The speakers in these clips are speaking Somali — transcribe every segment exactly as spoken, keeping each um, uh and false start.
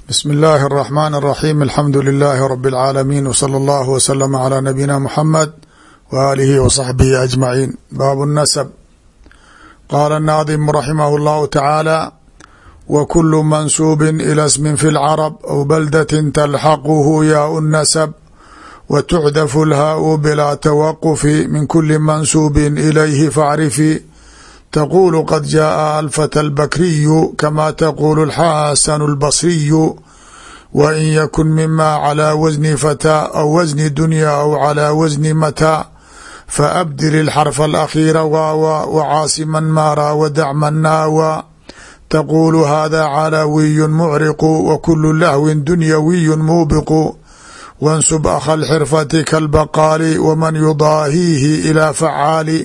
بسم الله الرحمن الرحيم الحمد لله رب العالمين وصلى الله وسلم على نبينا محمد وآله وصحبه أجمعين. باب النسب. قال الناظم رحمه الله تعالى: وكل منسوب إلى اسم في العرب أو بلدة تلحقه ياء النسب وتحذف الهاء بلا توقف من كل منسوب إليه فاعرفي تقول قد جاء الفتى البكري كما تقول الحسن البصري وإن يكن مما على وزن فتى أو وزن دنيا أو على وزن متى فأبدل الحرف الأخير واوا وعاصما مارا ودع من ناوى تقول هذا علوي معرق وكل لهو دنيوي موبق وانسب أخا الحرفة كالبقال ومن يضاهيه إلى فعال.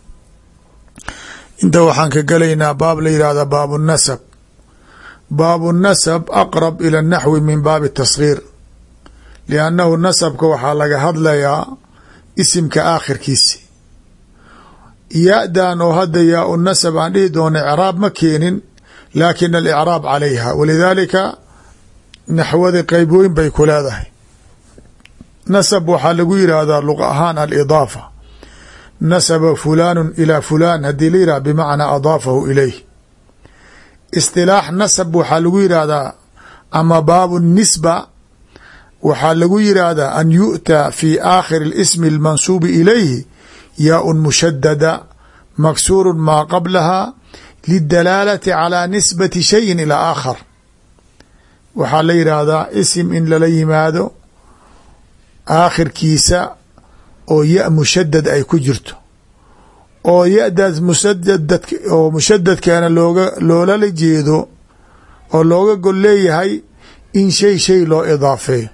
inta waxaan ka gelaynaa baab la yihahda baab الnasb. baab الnasb aqrab ilى الnaxwi min baab الtasgiir liannahu nasabka waxaa laga hadlayaa isimka aakhirkiisi. ya-dan oo hadda yaa nasab aan dhihi doono icraab ma keenin laakin alicraab calayha, walidaalika naxwada qeybooyin bay ku leedahay. nasab waxaa lagu yihahdaa luqa ahaan alidaafa, nasaba fulaan ilaa fulaan haddii la yihah bimacnaa adaafahu ilayh. istilaax nasab waxaa lagu yihahdaa ama baabu nisba waxaa lagu yihahdaa an yu'taa fi aakhiri اlismi اlmansuubi ilayhi yaa-un mushadada maksuuru maa qablaha lidalaalati calaa nisbati shayin ilaa aakhar. waxaa la yihahdaa isim in lala yimaado aakhirkiisa oo ya mushadad ay ku jirto, oo ya-daas musadad oo mushadadkeena looga loolala jeedo oo looga gol leeyahay in shay shay loo idaafeeyo.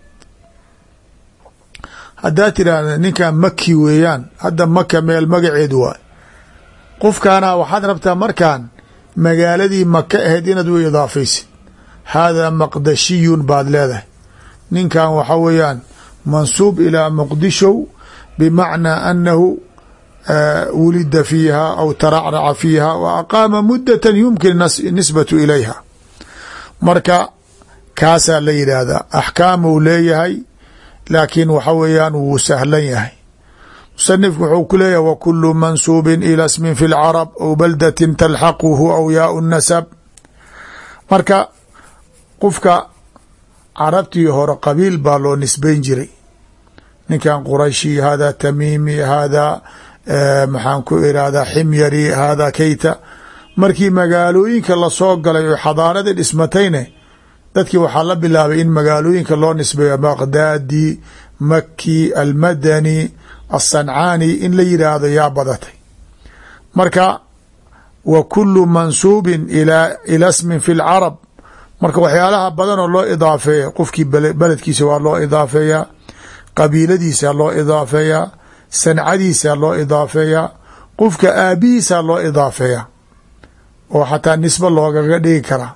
haddaad tidhaahda ninkan maki weeyaan, hadda maka meel magaceed waay, qofkaana waxaad rabtaa markaan magaaladii maka ahayd inaad u idaafaysid. haadaa maqdashiyun baad leedahay, ninkan waxa weeyaan mansuub ilaa muqdishow bmacnaa anahu wulida fiiha aw taracraca fiiha wa aqaama mudata yumkin nisbatu ilayha. marka kaasaa la yidhaahdaa axkaamuu leeyahay, laakiin waxa weeyaan wuu sahlan yahay. musanifku wuxuu ku leeyahay wakulu mansuubin ila smin fi lcarab aw baldatin talxaquhu aw yaau nasab. marka qofka carabtii hore qabiil baa loo nisbayn jiray, ninkan qurayshi, hada tamiimi, hada maxaan ku irahdaa ximyari, hada kayta. markii magaalooyinka lasoo galay oo xadaaradii dhismatayne dadkii waxaa la bilaabay in magaalooyinka loo nisbeeyo baqdaadi, maki, almadani, asancaani in la yidhaahdo yaa badatay. marka wa kulu mansuubin ila smin fi lcarab, marka waxyaalaha badan oo loo idaafeeya qofkii beledkiisa waa loo idaafeeyaa, qabiiladiisa loo idaafeeyaa, sancadiisa loo idaafeeyaa, qofka aabihiisa loo idaafeeyaa oo xataa nisbe loogaga dhigi karaa.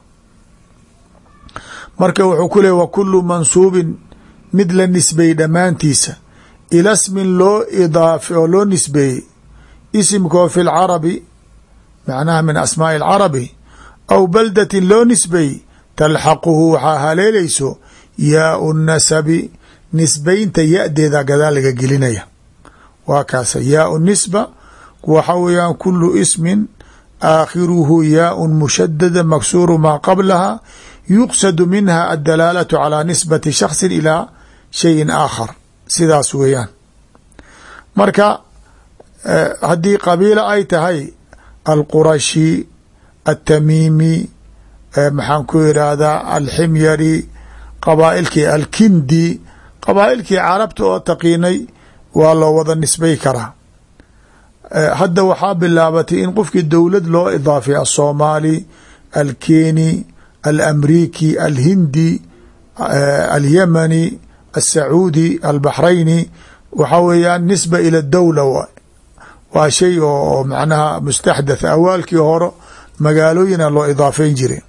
marka wuxuu ku leeyay wakulu mansuubin mid la nisbeeyey dhammaantiisa ila smin loo idaafe oo loo nisbeeyey isimkoo fi lcarabi macnaha min asmaa'i alcarabi aw baldatin loo nisbeeyey talxaquhu waxaa haleelayso yaau nasabi, nisbaynta ya-deeda gadaal laga gelinaya. waa kaasa yaau nisba waxa weeyaan kulu ismin aakhiruhu yaaun mushadada maksuuru maa qablaha yuqsadu minha addalaalatu calaa nisbati shaksin ilaa shayin aakhar. sidaas weeyaan. marka haddii qabiilo ay tahay alqurashi, altamiimi, maxaan ku irahdaa alximyari, qabaa'ilkii alkindi, qabaa'ilkii carabta oo taqiinay waa loo wada nisbay karaa. hadda waxaa bilaabatay in qofkii dowlad loo idaafay asoomaali, alkeni, alamriki, alhindi, alyamani, alsacuudi, albaxrayni. waxaa weeyaan nisba ila dowla waay, waa shay oo macnaha mustaxdath. awaalkii hore magaalooyina loo idaafeyn jiray.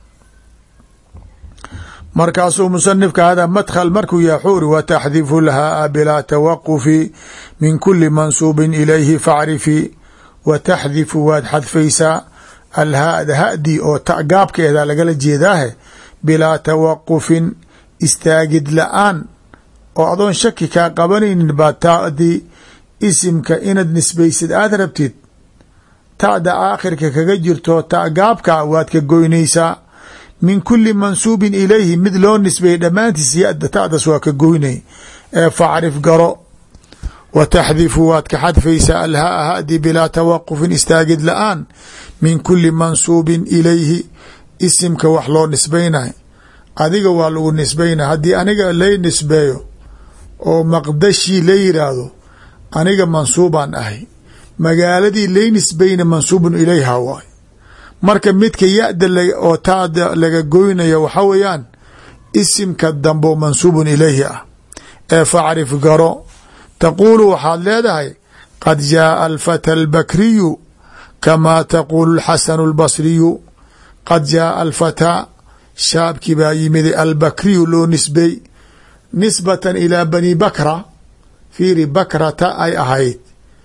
markaasuu musanifka hada madkhal markuu yaxuuri wataxdifu lhaa bilaa tawaqufi min kuli mansuubin ilayhi facrifi. wataxdifu waad xadfaysaa alhaada hadii oo gaabkeeda lagala jeedaahe bilaa tawaqufin istaagid la-aan oo adoon shaki kaa qabanaynin baa taadii isimka inaad nisbaysid aada rabtid ta'da aakhirka kaga jirto ta gaabka waad ka goynaysaa min kuli mansuubin ilayhi mid loo nisbeeyey dhammaantiis ya-da ta'das waa ka goynay ee facrif garo wa taxdifu waad ka xadfaysaa alhaa hadi bilaa tawaqufin istaagid la-aan min kuli mansuubin ilayhi isimka wax loo nisbaynayo adiga waa lagu nisbaynay haddii aniga lay nisbeeyo oo maqdashii la yiraahdo aniga mansuubaan ahay magaaladii lay nisbayna mansuubun ilayha waay marka midka ya-da oo taada laga goynaya waxa weeyaan isimka dambo mansuubun ilayhi ah ee facrif garo taquulu waxaad leedahay qad jaaa alfata albakriyu kamaa taquulu alxasanu albasriyu qad jaaa alfataa shaabkii baa yimida albakriyu loo nisbey nisbatan ilaa bani bakra fiiri bakrata ay ahayd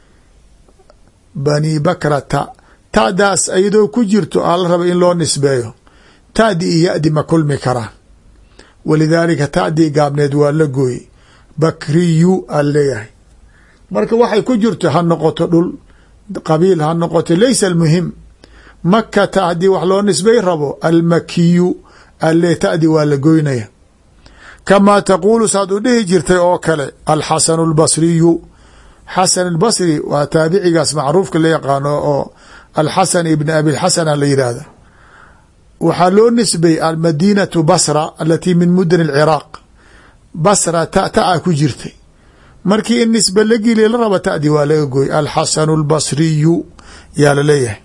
bani bakrata ta'daas iyadoo ku jirto aa la raba in loo nisbeeyo ta'di iyo ya-di ma kulmi karaan walidaalika ta'dii gaabneed waa la gooyey bakriyu aan leeyahay marka waxay ku jirto ha noqoto dhul qabiil ha noqoto laysa almuhim makata haddii wax loo nisbay rabo almakiyu alle ta'di waa la goynaya kamaa taquulu saad u dhihi jirtay oo kale alxasanu albasriyu xasan albasri waa taabicigaas macruufka la yaqaano oo alxasan ibn abilxasana la yidhaahda waxaa loo nisbay almadinatu basra alatii min mudn alciraaq basra ta ta-a ku jirtay markii in nisbe la geliya la raba ta'di waa laga gooy alxasanu albasriyu yaa laleeyahay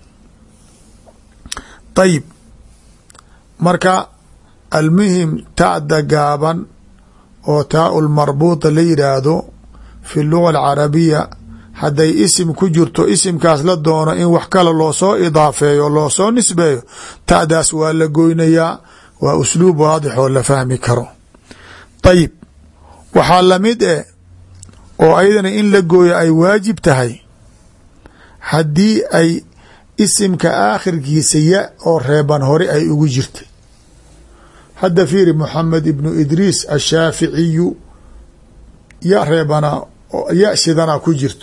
ayib marka almuhim ta'da gaaban oo taa lmarbuuta la yidhaahdo fi luga alcarabiya hadday isim ku jirto isimkaas la doono in wax kale loo soo idaafeeyo loo soo nisbeeyo ta'daas waa la goynayaa waa usluub waadix oo la fahmi karo ayib waxaa lamid eh oo ayadana in la gooyo ay waajib tahay haddii ay isimka aakhirkiisa ya oo reeban hore ay ugu jirtay hadda fiiri moxamed ibnu idriis ashaaficiyu ya reebanaa ya shidanaa ku jirto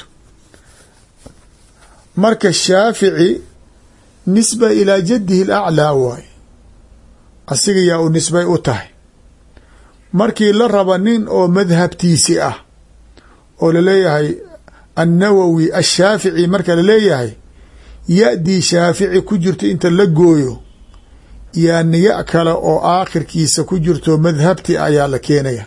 marka shaafici nisba ilaa jadihi alaclaa waay asiga yaa u nisbay u tahay markii la raba nin oo madhabtiisi ah oo laleeyahay annawowi ashaafici marka laleeyahay ya-dii shaafici ku jirto inta la gooyo yaani ya kale oo aakhirkiisa ku jirto madhabti ayaa la keenaya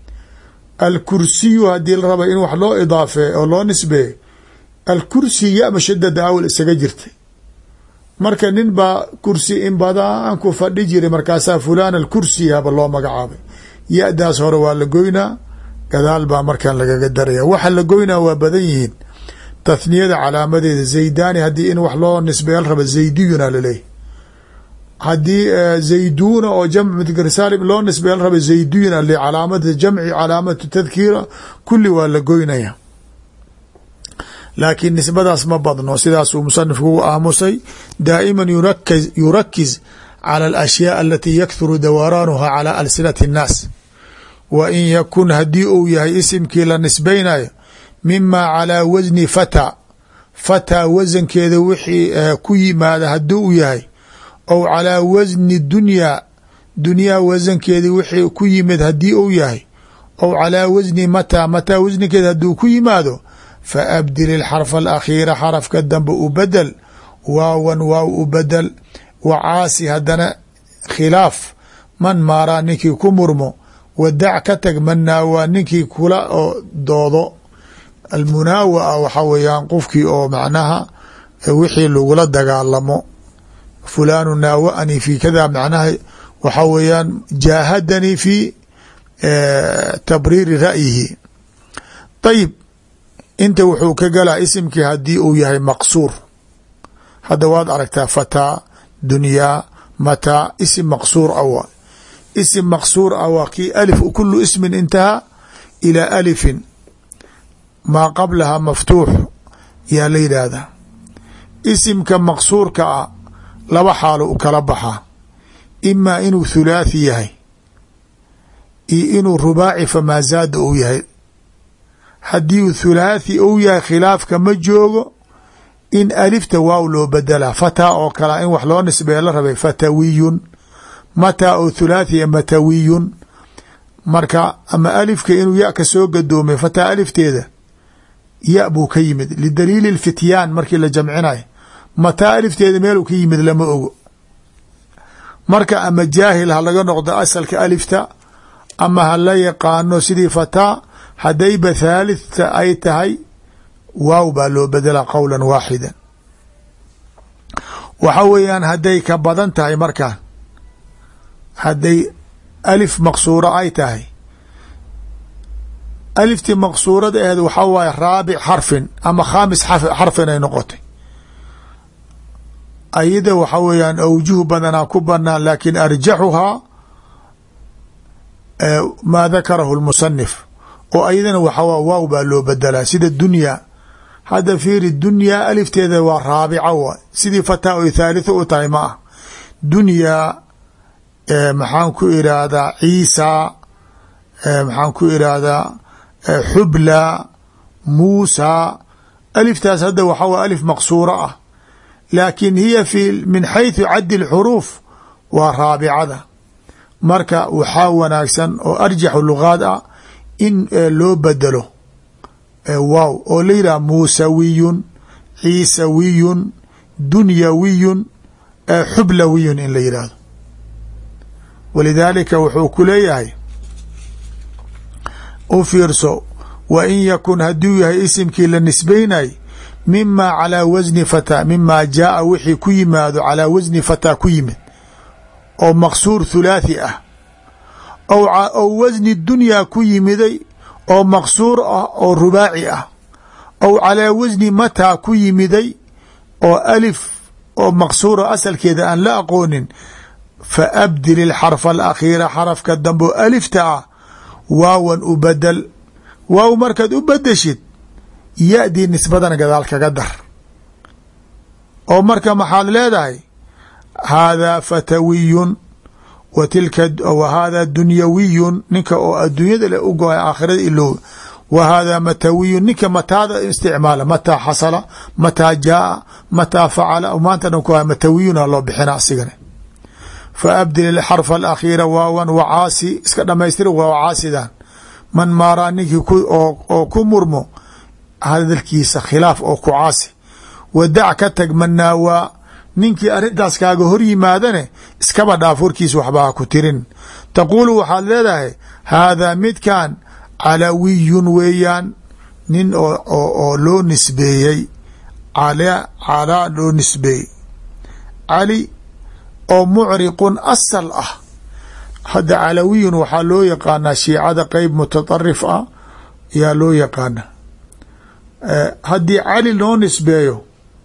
alkursiyu haddii la raba in wax loo idaafee oo loo nisbeeyo alkursi ya mashadada awal isaga jirtay marka nin baa kursi in badan ku fadhi jiray markaasaa fulaan alkursi haba loo magacaabay ya-daas hore waa la goynaa gadaal baa markan lagaga daraya waxa la goynaa waa badan yihiin tathniyada calaamadeeda zaydani haddii in wax loo nisbeeyo la raba zaydiyuna laleeyahy haddii zayduna oo jamc mudakar saalim loo nisbeeyo la raba zaydiyuna le calaamada jamci calaamatu tadkiira kulli waa la goynaya laakiin nisbadaas ma badno sidaasuu musanifku u aamusay daa'iman yurakz yurakiz cala alashyaa alatii yakthuru dawaranuha cala alsinati اnnaas wa in yakun haddii uu yahay isimkii la nisbaynayo mima calaa wasni fata fataa wasankeeda wixii ku yimaada haddii uu yahay ou calaa wasni dunyaa dunyaa wasankeeda wixii ku yimid haddii uu yahay ou calaa wasni mataa mataa wasnikeeda hadduu ku yimaado faabdil ilxarfa alakhiira xarafka dambe u bedel waawan waaw u bedel wacaasi haddana khilaaf man maaraa ninkii ku murmo wadac ka tag man naawaa ninkii kula oo doodo almunaawa waxaa weeyaan qofkii oo macnaha wixii lagula dagaalamo fulaanu naawaanii fi kada macnaha waxaa weeyaan jaahadanii fi tabriiri ra'yihi ayib inta wuxuu ka galaa isimkii haddii uu yahay maqsuur hadda waad aragtaa fataa dunyaa mataa isim maqsuur awa isim maqsuur awa kii alif kulu ismin intahaa ilaa alifin maa qablaha maftuux yaa la yidhaahdaa isimka maqsuurka ah laba xaalo u kala baxaa imaa inuu thulaathi yahay iyo inuu rubaaci famaa zaada uu yahay. haddii uu thulaathi uu yahay khilaafka ma joogo in alifta waaw loo bedelaa. fataa oo kale in wax loo nisbeeya la rabay fatawiyun, mataa oo thulaathiya matawiyun. marka ama alifka inuu ya ka soo gadoomay fataa alifteeda ya buu ka yimid lidaliili lfityaan markii la jamcinayo. mataa alifteeda meeluu ka yimid lama ogo. marka ama jaahil ha laga noqdo asalka alifta ama ha la yaqaano sidii fataa, haddayba thaalitha ay tahay waaw baa loo bedelaa qowlan waaxidan. waxa weeyaan hadday ka badan tahay markaan, hadday alif maqsuura ay tahay, aliftii maqsuurada aheed waxaa waaye raabic xarfin ama khaamis xarfin ay noqotay. ayada waxa weeyaan awjuh badanaa ku banaan, laakin arjaxuhaa maa dakarahu lmusanif oo ayadana waxa waaw baa loo bedelaa sida dunyaa. hadda fiiri dunyaa alifteeda waa raabica waay, sidii fataa oy thaalitha u tahay ma ah. dunyaa maxaan ku irahdaa ciisa, maxaan ku irahdaa xubla, muusa. aliftaas hadda waxa wa alif maqsuura ah, laakin hiya fi min xayثu caddi اlxuruuf waa raabicada. marka waxaa wanaagsan oo arjaxu lugaad ah in loo bedelo waaw oo la yidhaha muusawiyun, ciisawiyun, dunyawiyun, xublawiyun in la yidhaahdo. walidaalika wuxuu ku leeyahay u fiirso, wa in yakun hadduu yahay isimkii la nisbaynay mima calaa wasni fataa, mima jaaa wixii ku yimaado calaa wasni fataa ku yimid oo maqsuur thulaathi ah, ou wasni dunyaa ku yimiday oo maqsuur ah oo rubaaci ah, ou calaa wasni mataa ku yimiday oo alif oo maqsuura asalkeeda aan la aqoonin. fa abdil ilxarfa alakhiira, xarafka dambe oo alifta ah waawan u bedel. waaw markaad u bedeshid ya-dii nisbadan gadaal kaga dar oo marka maxaad leedahay haadaa fatawiyun wa tilka wa haadaa dunyawiyun, ninka oo adduunyada le u go-ay aakhirada ilow. wa haadaa matawiyun, ninka mataada isticmaala, mataa xasala, mataa jaaa, mataa facala, maanta dhan ku ha matawiyuna loo bixina asigana. fa abdil xarfa alakhiira waawan wacaasi, iska dhamaystira waa caasidan. man maaraa ninkii oo ku murmo hadalkiisa khilaaf oo ku caasi. wadac ka tag manaawaa, ninkii arrintaas kaaga hor yimaadane iskaba dhaaf warkiisa waxba ha ku tirin. taquulu waxaad leedahay haadaa midkan calawiyun weeyaan, nin oo loo nisbeeyey calaa loo nisbeeyey, cali oo mucriqun asal ah. hadda calawiyun waxaa loo yaqaanaa shiicada qeyb mutaطarif ah yaa loo yaqaana. haddii cali loo nisbeeyo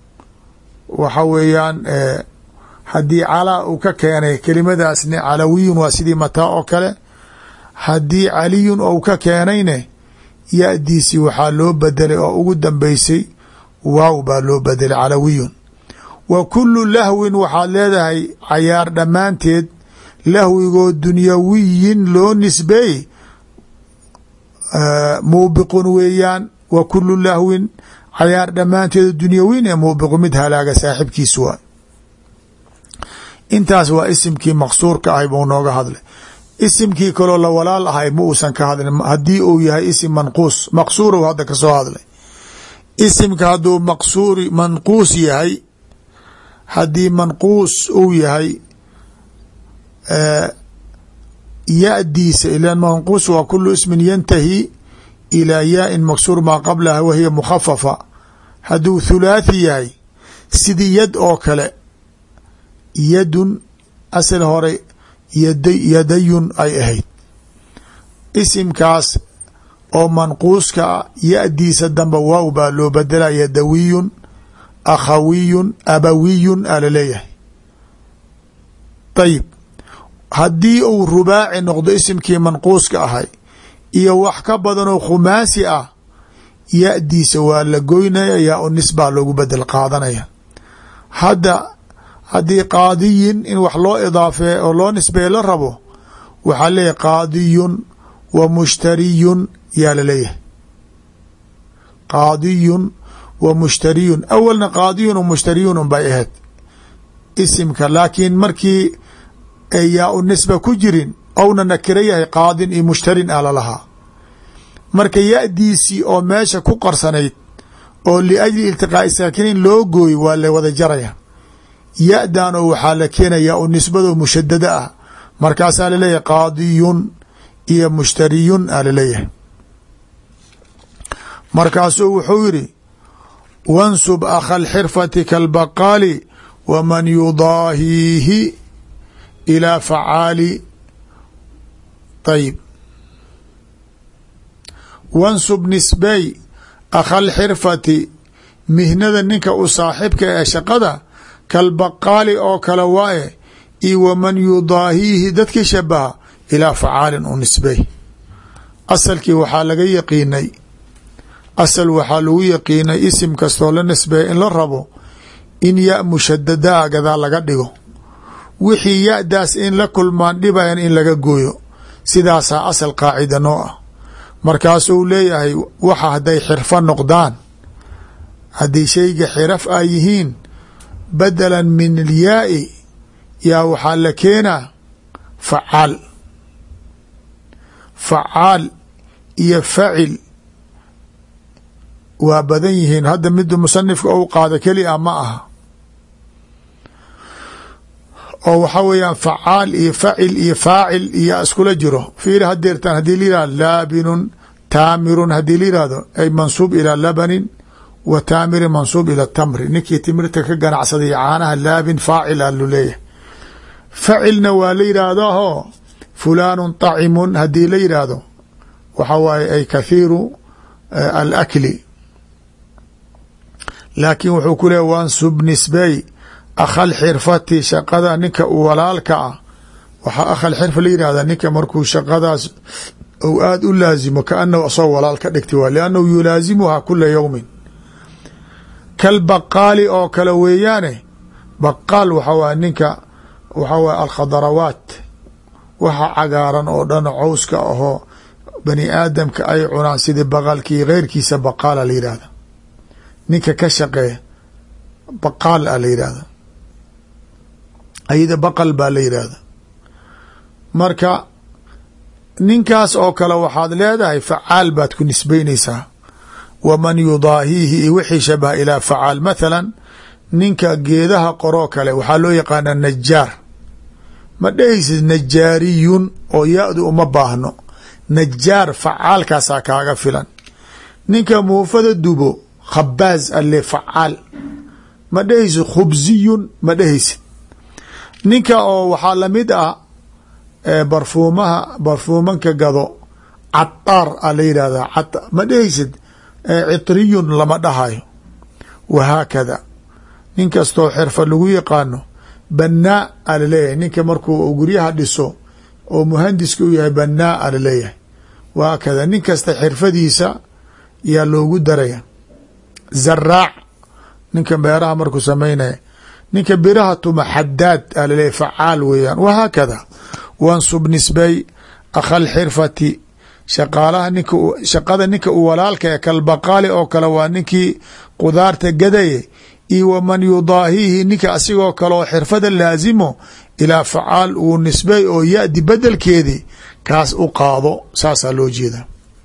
waxa weeyaan haddii calaa uu ka keenay kelimadaasne calawiyun waa sidii mataa oo kale. haddii caliyun ou ka keenayne ya-diisi waxaa loo bedelay oo ugu dambeysay waaw baa loo bedelay calawiyun. wa kulu lahwin waxaad leedahay cayaar dhammaanteed lahwigoo dunyawiyin loo nisbeey muubiqun weeyaan. wa kulu lahwin cayaar dhammaanteed dunyawiin ee muubiqu mid halaaga saaxibkiis waay. intaas waa isimkii maqsuurka ahay buu nooga hadlay. isimkii kaloo la walaal ahay ma uusan ka hadlin. haddii uu yahay isim manquus, maqsuur hadda ka soo hadlay. isimka hadduu maqsuuri manquus yahay, haddii manquus uu yahay ya-diisa, ilan manquus waa kulu ismin yantahi ilaa yaa-in maksuur maa qablaha wahiya mukhafafa. hadduu thulaathi yahay sidii yad oo kale, yadun asal hore yadayun ay ahayd. isimkaas oo manquuska ah ya-diisa dambe waaw baa loo bedelaa, yadawiyun, akhawiyun, abawiyun aa laleeyahay. ayib, haddii uu rubaaci noqdo isimkii manquuska ahay iyo wax ka badanoo khumaasi ah, ya-diisa waa la goynaya, yaa u nisbaa loogu bedel qaadanaya. hadda haddii qaadiyin in wax loo idaafeey oo loo nisbeeye la rabo, waxaa leeyahy qaadiyun wa mushtariyun yaa laleeyahay qaadiyun wa mushtariyun awalna qaadiyun wa mushtariyun un bay ahayd isimka laakiin markii yaa u nisba ku jirin ouna nakiro yahay qaadin iyo mushtarin a lalahaa marka ya-diisii oo meesha ku qarsanayd oo liajli iltiqaa'i saakiniin loo gooy waa la wada jaraya ya-dan oo waxaa la keenaya u nisbado mushadada ah markaasaa laleeyahay qaadiyun iyo mushtariyun a laleeyahay markaasuu wuxuu yidhi wansub akha alxirfati kalbaqaali waman yudaahiihi ilaa facaali ayib wansub nisbey akha alxirfati mihnada ninka u saaxibka ee shaqada kalbaqaali oo kale waaye iyo waman yudaahiihi dadkii shabaha ilaa facaalin u nisbey asalkii waxaa laga yaqiinay asal waxaa lagu yaqiinay isim kastoo la nisbeeya in la rabo in ya mushadadaa gadaa laga dhigo wixii ya-daas in la kulmaan dhibayan in laga gooyo sidaasaa asal qaacida noo ah markaasuu leeyahay waxa hadday xirfo noqdaan haddii shayga xiraf ay yihiin badalan min alyaai yaa waxaa la keenaa facaal facaal iyo facil waa badan yihiin hadda mida musanifka ou qaado keli a ma aha oo waxaa weeyaan facaal iyo facil iyo faacil iyo iskula jiro fiiri hadeertaan haddii la yihahdo laabinun taamirun haddii la yihahdo ay mansuub ilaa labanin wa taamirin mansuub ila tamri ninkii timirta ka ganacsaday caanaha laabin faacil a lu leeyahay facilna waa la yidhaahdaho fulaanun طacimun haddii la yidhaahdo waxa waaye ay kathiiru alakli laakiin wuxuu ku leeya wansub nisbey akhal xirfati shaqada ninka u walaalka ah waxaa akhal xirfa la yidhahdaa ninka markuu shaqadaas ou aada u laazimo kaanahu asagoo walaal ka dhigti waay liannahu yulaazimuhaa kula yowmin kalbaqaali oo kale weeyaane baqaal waxa waay ninka waxaa waay alkhadarawaat waxa cagaaran oo dhan cowska ahoo bani aadamka ay cunaan sidii baqalkii keyrkiisa baqaala la yidhahda ninka ka shaqeeya baqaal a la yidhahda ayada baqal baa la yidhaahda marka ninkaas oo kale waxaad leedahay facaal baad ku nisbeynaysaa waman yudaahiihi iyo wixii shabaha ilaa facaal mathalan ninka geedaha qoroo kale waxaa loo yaqaanaa najaar ma dhehaysid najaariyun oo ya-du uma baahno najaar facaalkaasaa kaaga filan ninka muufada dubo khabaaz alle facaal ma dhehaysid khubziyun ma dhehaysid ninka oo waxaa lamid ah barfuumaha barfuumanka gado cataar a la yidhahdaa ma dhehaysid citriyun lama dhahayo wahaakada nin kastoo xirfa lagu yaqaano banaa a laleeyahay ninka markuu guryaha dhiso oo muhandiska u yahay banaa a laleeyahay wahaakada nin kasta xirfadiisa yaa loogu daraya zaraac ninka beeraha markuu samaynaya ninka biraha tuma xadaad a laleeyahy facaal weeyaan wahaakada wansub nisbey akhal xirfati shaqaalaha ninka shaqada ninka u walaalka ee kalbaqaali oo kale waa ninkii qudaarta gadaye iyo waman yudaahiihi ninka asigoo kale oo xirfada laazimo ilaa facaal uu nisbey oo ya-di bedelkeedii kaas u qaado saasaa loo jeeda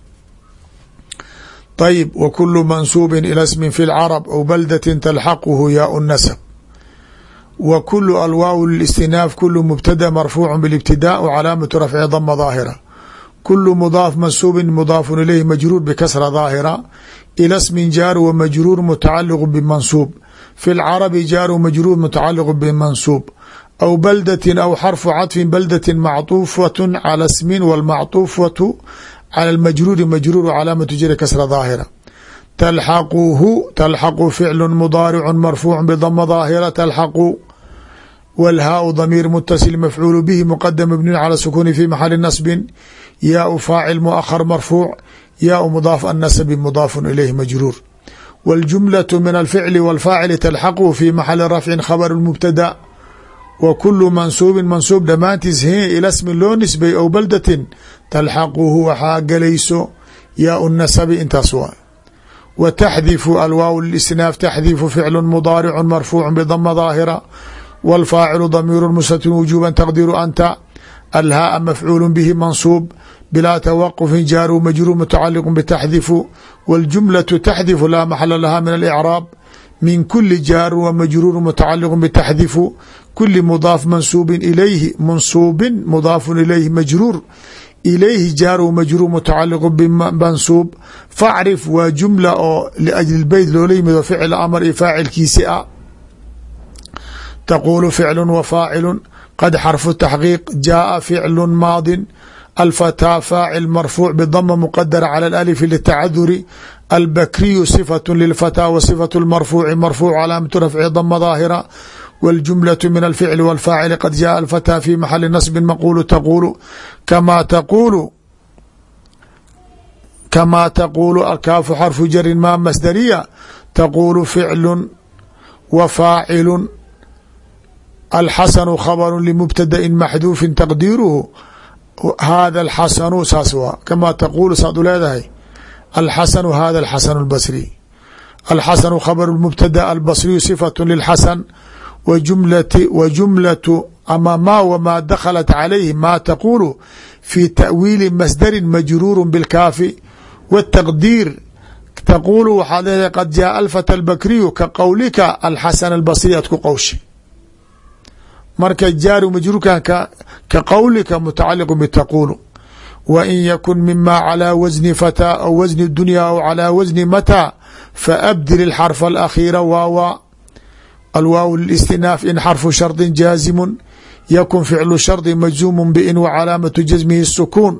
ayib wa kulu mansuubin ila smin fi lcarab aw baldatin talxaquhu yaau nasab w kul alwaaw listinaaf kulu mubtada marfuucu biاlibtidaa w calaamatu rafci dama daahira kulu mudaaf mansuubin mudaafun ilayhi majruur bkasra daahira ila smin jaaru wa majruur mutacaliqu bimansuub fi lcarabi jaaru majruur mutacaliqu bimansuub aw baldatin aw xarfu caطfin baldatin macطuufatu cala smin wاlmacطuufatu cala اlmajruuri majruur calaamatu jari kasra daahira talxaquhu talxaqu ficlu mudaaricu marfuucu bdama daahira talxaqu wاlhaau damiir mutasil mafcuul bihi mqadam mabniyu calى sukuni fi maxali nasbi yaau faacil muahar marfuuc yaau mudaaf annasabi mudaafun ilayhi majruur wاljumlaة min alficli wاlfaacili talxaqu fi maxali rafcin khabr mubtada wa kulu mansuubin mansuub dhammaantiis he ila smin loo nisbay ow baldatin talxaquhu waxaa galayso yaa nasabi intaas waa. wa taxdifu alwaaw lisnaaf taxdifu ficlu mudaaricu marfuucu bdama daahira wاlfaacilu damiiru mustatir wujuba taqdiru anta alhaaa mafcuul bihi mansuub bilaa tawaqfi jaaru majruur mutacaliq btaxdifu wاljumlaةu taxdifu laa maxala laha min alicraab min kuli jaaru wmajruur mutacaliq btaxdifu kuli mudaaf mansuubin ilayhi mansuubin mudaafun ilayhi majruur ilayhi jaaru majruur mutacaliq bimansuub facrif waa jumla oo liajli beyt loola yimido ficil amar iyo faacilkiisi a taqulu ficlu wa faacilu qad xarfu taxqiiq jaaa ficlu maadin alfataa faacil marfuuc bdama muqadara cala alif litacaduri albakriyu صifaة lilfataa wa صifaة اlmarfuuci marfuuc calaamatu rafci dama daahira wاljumlaة min alficli wاlfaacili qad jaءa alfataa fi maxali nasbi maqulu taqulu kama taqulu kama taqulu alkaafu xarfu jarin ma masdariya taqulu ficlu wa faacilu alxasanu khabru limubtadain maxduufin taqdiiruhu hada alxasanu saas waa kama taqulu saad u leedahay alxasanu hada alxasanu اlbasri alxasanu khabru mubtada albasriyu صifaة lilxasan wa jumlatu ama ma wmaa dakhalat calayhi ma taqulu fi ta'wiili masdari majruuru bilkaafi wالtaqdiir taqulu waxaad leedahay qad jaءa alfata albakriyu ka qowlika alxasan albasri ad ku qowshi marka jaaru majruurkan ka qowlika mutacaliq bitaqulu wa in yakun mima calى wasni fataa aw wasni dunya aw calى wasni mataa faabdil اxarfa alakhiira waawa alwaaw listinaaf in xarfu shardi jaazimu yakun ficlu shardi majzuumu bin wa calaamatu jasmihi الsukuun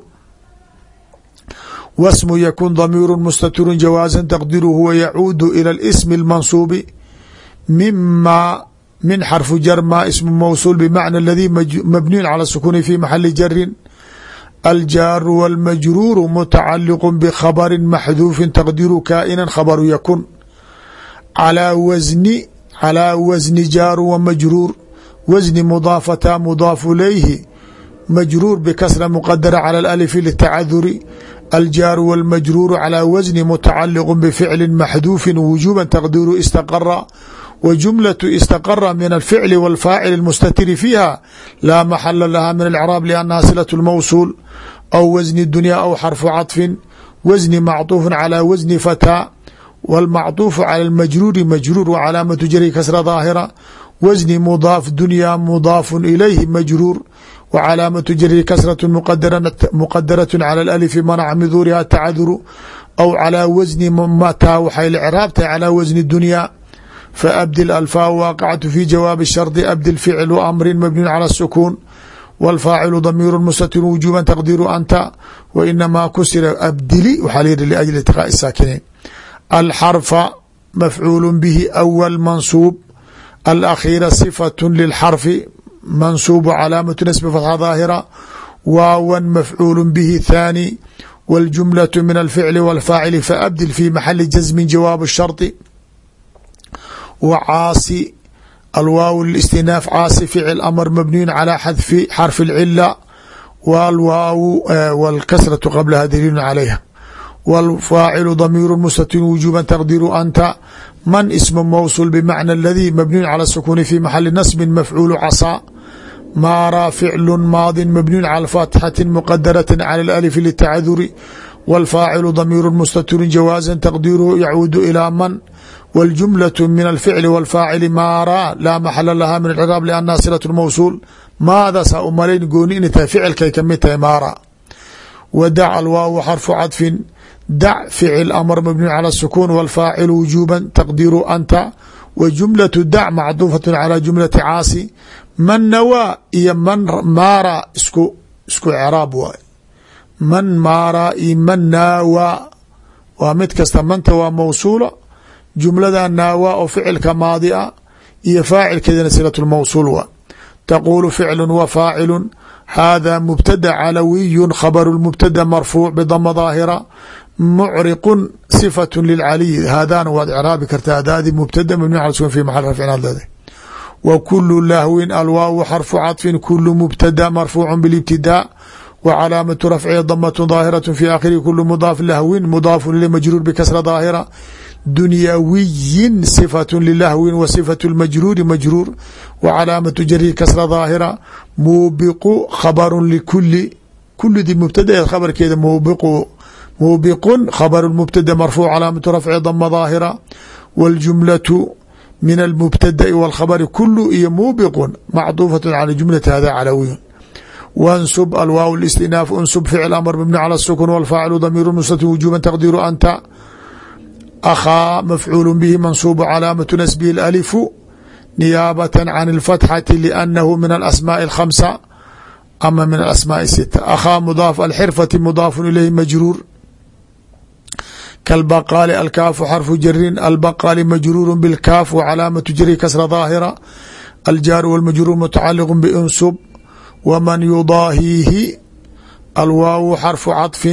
wasmu yakun damiiru mustatiru jawaaza taqdiru huwa yacuudu ilى اsmi اlmansuubi mima min xarfu jar ma ismu mawsuul bmacna aladii mabniyun calى الsukuuni fi maxali jarin aljaaru wاlmajruuru mutacaliq bkhabri maxduufi taqdiru kaa'ina khabru yakun calىa wasni calىa wasni jaaru wmajruur wasni mudaafata mudaafu ilayhi majruur bkasra muqadara calى alif litacaduri aljaaru wاlmajruuru calىa wasni mutacaliq bficli maxduufi wujuba taqdiru istaqara w jumlaة istaqara min alficli wاlfaacil اlmustatiri fiiha laa maxala laha min alcraab liannaha silaة اlmawsuul aw wasni dunya aw xarfu caطfin wasni macطuufu calى wasni fataa wاlmacطuufu calى اlmajruuri majruur wcalaamatu jari kasra daahira wasni mudaaf dunya mudaafu ilayhi majruur wcalaamatu jari kasraة muqadaraة calى اlأlifi manaca min duuriha tacaduru aw calى wasni mataa waxay lcraabtahay calى wasni dunya faabdil alfaa waaqicatu fi jawaabi shardi abdil ficlu amri mabniyu calى الsukuun wاlfaacilu damiiru mustatir wujuba taqdiru anta wa inamaa kusira abdili waxaa la yihi liajli iltiqaaءi saakiniin alxarfa mafcuulu bihi awal mansuub alakhiira صifaة lilxarfi mansuubu calaamatu nasbi fatxa daahira waawan mafcuulu bihi thaani wاljumlaة min alficli wاlfaacili faabdil fi maxali jasmin jawaab الshardi w caasi alwaaw الاstinaaf caasi ficil amr mabniyu calى xadfi xarfi اlcila wاlwaaw wاlkasraةu qablaha daliilu calayha wاlfaacilu damiiru mustatir wujuba taqdiru anta man ismu mawsul bmacna اladii mabniyu calى الsukuuni fi maxali nasbi mafcuulu casaa maaraa ficlu maadi mabniyu calى fatxati muqadaraة calى اlalif litacaduri wاlfaacilu damiiru mustatiru jawaaza taqdiruhu yacuudu ilىa man wاljumlaة min alficli wاlfaacili maaraa laa maxala laha min alciraab liannaha silaة mawsuul maadaas ha u malayn gooni inay tahay ficilkay kamid tahay maaraa wa dac alwaaw xarfu cadfin dac ficil amr mabniyu calى الsukuun wاlfaacilu wujuba taqdiru anta wa jumlaةu dac macduufaة calى jumlati caasi man nawaa iyo man maaraa isku isku craab waay man maaraa iyo man naawaa waa mid kasta manta waa mawsuula jumlada naawaa oo ficilka maadi a iyo faacilkeedana silaة اlmawsuul wa taqulu ficlu wa faacilu hada mubtada calawiyu khabru mubtada marfuuc bdama daahira mucriqu صifaة lilcaliy haadana waad craabi kartaa hadaadi mubtada mabni al sukun fi maxal rafcin aad leedahay wa kulu lahwin alwaaw xarfu caطfin kulu mubtada marfuucu biاlibtidaa وcلاaمة رفعه ضمة ظاaهرة في آkhره كل مضاaف لhو مضاaف لمجrور بkسر ظاaهرة دuنيaوي صفة للhو وصفة المجrور مجrور وcلاaمة جر kسر ظاaهرة موبق خبر لكل كلdi مبتدأ خبرkeeda موبق موبق خبر المبتدأ مرفوع cلاaمة رفعه ضمة ظاaهرة والجملة من المبتدأ والخبر كل iyo موبق معطوفة على جملة هذا علوي وانصب الواو الاستئناف انصب فعل أمر مبني على السكون والفاعل ضمير مستتر وجوبا تقدير أنت أخا مفعول به منصوب علامة نسبه الألف نيابة عن الفتحة لأنه من الأسماء الخمسة أما من الأسماء الستة أخا مضاف الحرفة مضاف إليه مجرور كالبقال الكاف حرف جر البقال مجرور بالكاف وعلامة جر كسر ظاهرة الجار والمجرور متعلق بانصب ومن يضاهيه الواو حرف عطف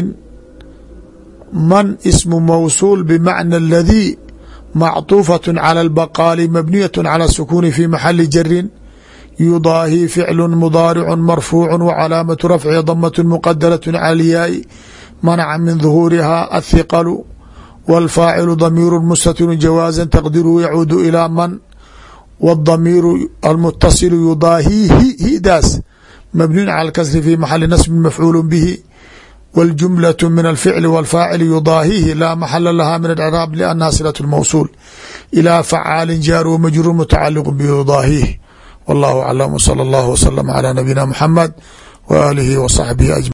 من اسم موصول بمعنى الذي معطوفة على البقال مبنية على السكون في محل جر يضاهي فعل مضارع مرفوع وعلامة رفعه ضمة مقدرة على الياء منع من ظهورها الثقل والفاعل ضمير مستتر جوازا تقديره يعود إلى من والضمير المتصل يضاهيه هداس مبني على الكسر في محل نصب مفعول به والجملة من الفعل والفاعل يضاهيه لا محل لها من الإعراب لأنها صلة الموصول إلى فعال جار ومجرور متعلق بيضاهيه والله أعلم وصلى الله وسلم على نبينا محمد وآله وصحبه أجمعين.